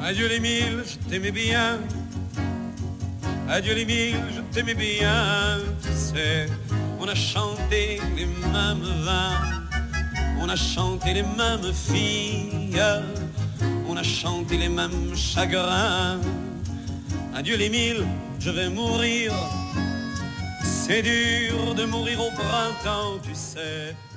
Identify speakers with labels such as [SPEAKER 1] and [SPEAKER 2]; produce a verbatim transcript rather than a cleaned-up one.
[SPEAKER 1] Adieu les mille, je t'aimais bien. Adieu les mille, je t'aimais bien. Tu sais, on a chanté les mêmes vins, on a chanté les mêmes filles, on a chanté les mêmes chagrins. Adieu les mille, je vais mourir. C'est dur de mourir au printemps, tu sais.